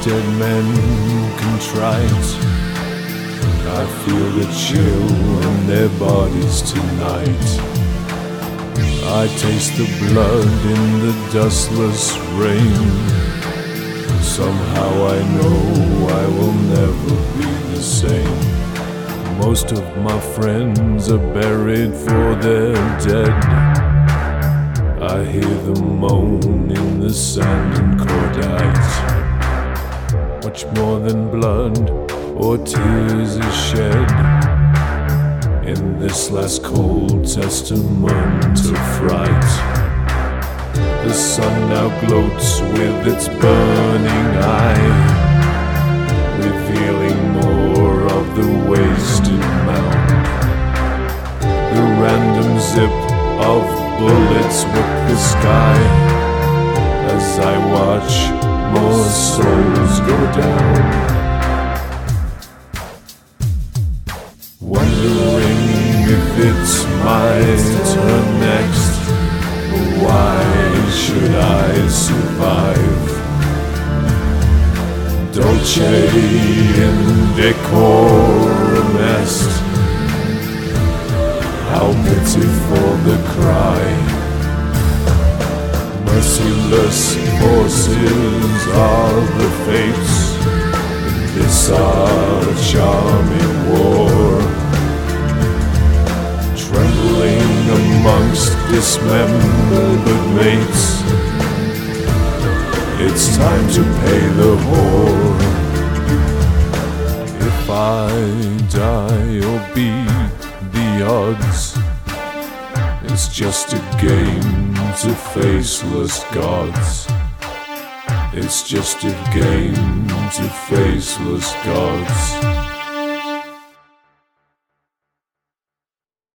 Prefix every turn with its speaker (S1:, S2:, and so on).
S1: dead men contrite. I feel the chill in their bodies tonight. I taste the blood in the dustless rain. Somehow I know I will never be the same. Most of my friends are buried for their dead. I hear them moan in the sand and cordite. Much more than blood or tears is shed in this last cold testament of fright. The sun now gloats with its burning eye, revealing more of the wasted mound. The random zip of bullets whip the sky as I watch more souls go down. Wondering if it's my turn next. Why should I survive? Dolce in decorum est. How pitiful the cry. Merciless forces are the fates in this our charming war. Trembling amongst dismembered mates, it's time to pay the whore. If I die or beat the odds, it's just a game to faceless gods. It's just a game to faceless gods.